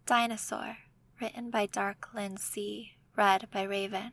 Dinosaur, written by Dark Lynn C., read by Raven.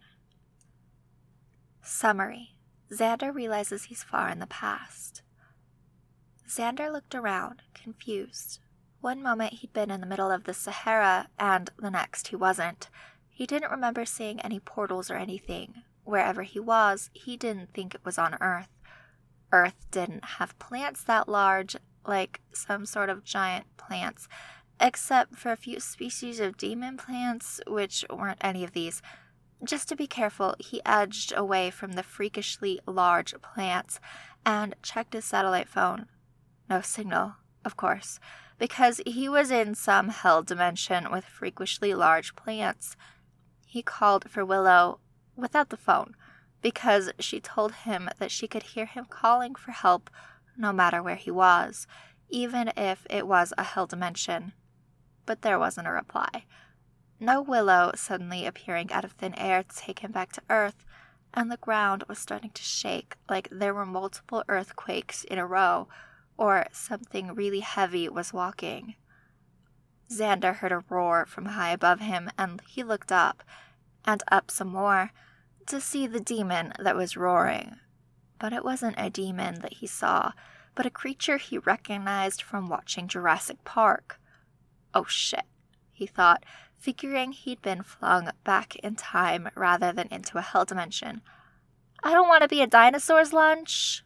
Summary. Xander realizes he's far in the past. Xander looked around, confused. One moment he'd been in the middle of the Sahara, and the next he wasn't. He didn't remember seeing any portals or anything. Wherever he was, he didn't think it was on Earth. Earth didn't have plants that large, like some sort of giant plants, except for a few species of demon plants, which weren't any of these. Just to be careful, he edged away from the freakishly large plants and checked his satellite phone. No signal, of course, because he was in some hell dimension with freakishly large plants. He called for Willow without the phone, because she told him that she could hear him calling for help no matter where he was, even if it was a hell dimension. But there wasn't a reply. No Willow suddenly appearing out of thin air to take him back to Earth, and the ground was starting to shake like there were multiple earthquakes in a row, or something really heavy was walking. Xander heard a roar from high above him, and he looked up, and up some more, to see the demon that was roaring. But it wasn't a demon that he saw, but a creature he recognized from watching Jurassic Park. Oh shit, he thought, figuring he'd been flung back in time rather than into a hell dimension. I don't want to be a dinosaur's lunch.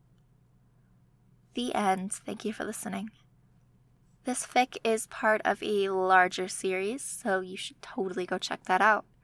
The end. Thank you for listening. This fic is part of a larger series, so you should totally go check that out.